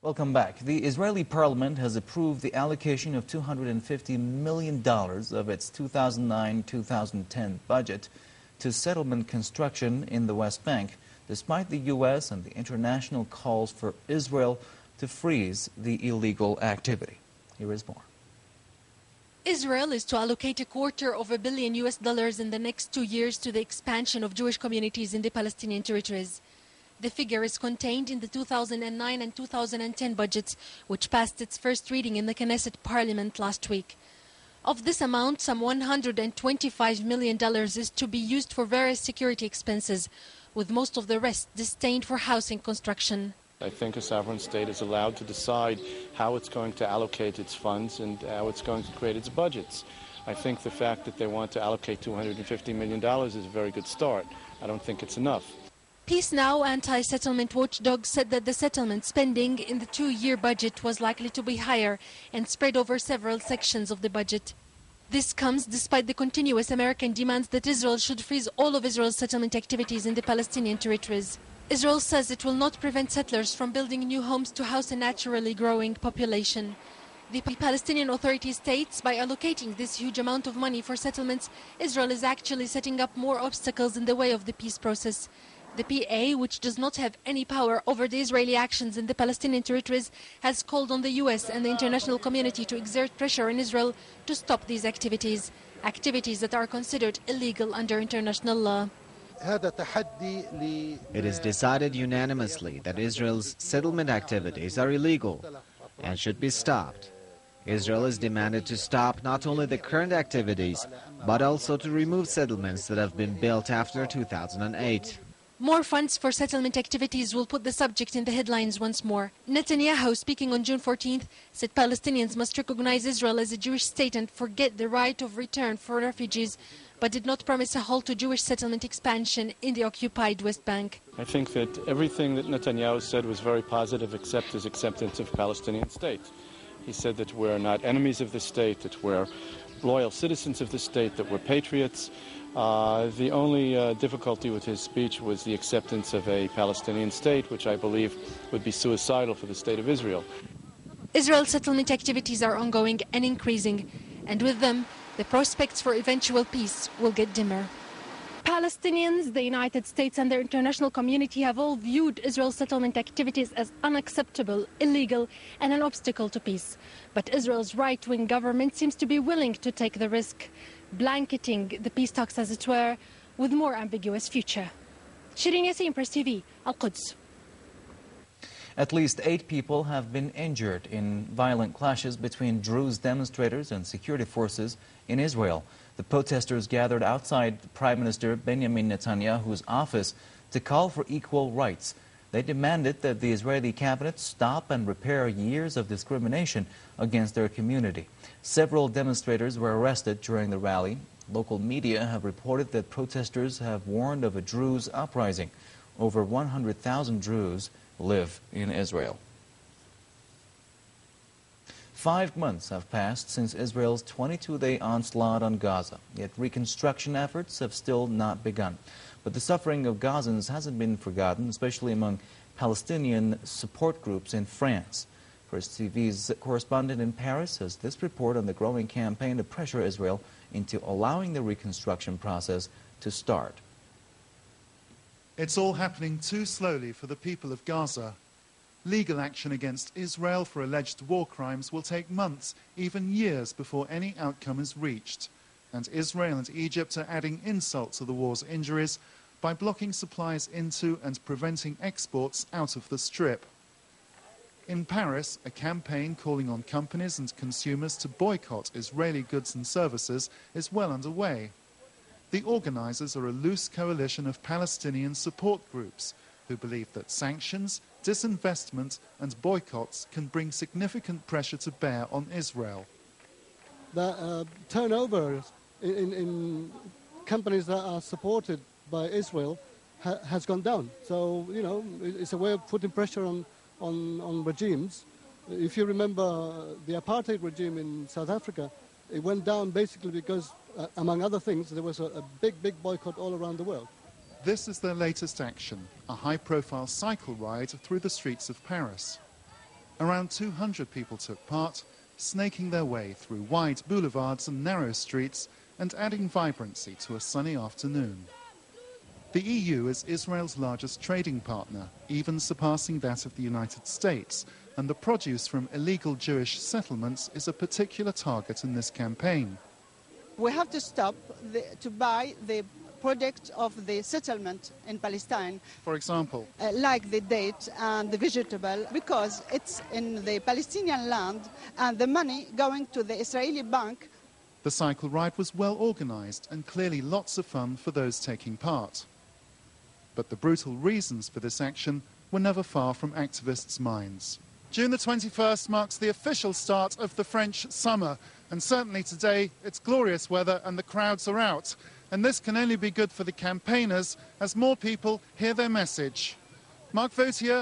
Welcome back. The Israeli parliament has approved the allocation of $250 million of its 2009-2010 budget to settlement construction in the West Bank, despite the U.S. and the international calls for Israel to freeze the illegal activity. Here is more. Israel is to allocate $250 million in the next 2 years to the expansion of Jewish communities in the Palestinian territories. The figure is contained in the 2009 and 2010 budgets, which passed its first reading in the Knesset parliament last week. Of this amount, some $125 million is to be used for various security expenses, with most of the rest destined for housing construction. I think a sovereign state is allowed to decide how it's going to allocate its funds and how it's going to create its budgets. I think the fact that they want to allocate $250 million is a very good start. I don't think it's enough. Peace Now anti-settlement watchdog said that the settlement spending in the 2-year budget was likely to be higher and spread over several sections of the budget. This comes despite the continuous American demands that Israel should freeze all of Israel's settlement activities in the Palestinian territories. Israel says it will not prevent settlers from building new homes to house a naturally growing population. The Palestinian Authority states by allocating this huge amount of money for settlements, Israel is actually setting up more obstacles in the way of the peace process. The PA, which does not have any power over the Israeli actions in the Palestinian territories, has called on the US and the international community to exert pressure on Israel to stop these activities that are considered illegal under international law. It is decided unanimously that Israel's settlement activities are illegal and should be stopped. Israel is demanded to stop not only the current activities, but also to remove settlements that have been built after 2008. More funds for settlement activities will put the subject in the headlines once more. Netanyahu, speaking on June 14th, said Palestinians must recognize Israel as a Jewish state and forget the right of return for refugees, but did not promise a halt to Jewish settlement expansion in the occupied West Bank. I think that everything that Netanyahu said was very positive except his acceptance of Palestinian state. He said that we're not enemies of the state, that we're loyal citizens of the state, that we're patriots. The only difficulty with his speech was the acceptance of a Palestinian state, which I believe would be suicidal for the state of Israel. Israel's settlement activities are ongoing and increasing, and with them, the prospects for eventual peace will get dimmer. Palestinians, the United States and the international community have all viewed Israel's settlement activities as unacceptable, illegal and an obstacle to peace. But Israel's right-wing government seems to be willing to take the risk, blanketing the peace talks, as it were, with more ambiguous future. Shireen Yassin, Press TV, Al-Quds. At least 8 people have been injured in violent clashes between Druze demonstrators and security forces in Israel. The protesters gathered outside Prime Minister Benjamin Netanyahu's office to call for equal rights. They demanded that the Israeli cabinet stop and repair years of discrimination against their community. Several demonstrators were arrested during the rally. Local media have reported that protesters have warned of a Druze uprising. Over 100,000 Druze live in Israel. 5 months have passed since Israel's 22-day onslaught on Gaza, yet reconstruction efforts have still not begun. But the suffering of Gazans hasn't been forgotten, especially among Palestinian support groups in France. Press TV's correspondent in Paris has this report on the growing campaign to pressure Israel into allowing the reconstruction process to start. It's all happening too slowly for the people of Gaza. Legal action against Israel for alleged war crimes will take months, even years, before any outcome is reached. And Israel and Egypt are adding insult to the war's injuries by blocking supplies into and preventing exports out of the Strip. In Paris, a campaign calling on companies and consumers to boycott Israeli goods and services is well underway. The organisers are a loose coalition of Palestinian support groups who believe that sanctions, disinvestment and boycotts can bring significant pressure to bear on Israel. The turnover in companies that are supported by Israel has gone down. So, you know, it's a way of putting pressure on regimes. If you remember the apartheid regime in South Africa, it went down basically because, among other things, there was a big boycott all around the world. This is their latest action, a high-profile cycle ride through the streets of Paris. Around 200 people took part, snaking their way through wide boulevards and narrow streets and adding vibrancy to a sunny afternoon. The EU is Israel's largest trading partner, even surpassing that of the United States, and the produce from illegal Jewish settlements is a particular target in this campaign. We have to stop to buy the product of the settlement in Palestine. For example? Like the date and the vegetable, because it's in the Palestinian land and the money going to the Israeli bank. The cycle ride was well organised and clearly lots of fun for those taking part. But the brutal reasons for this action were never far from activists' minds. June the 21st marks the official start of the French summer, and certainly today it's glorious weather and the crowds are out. And this can only be good for the campaigners as more people hear their message. Mark Vautier,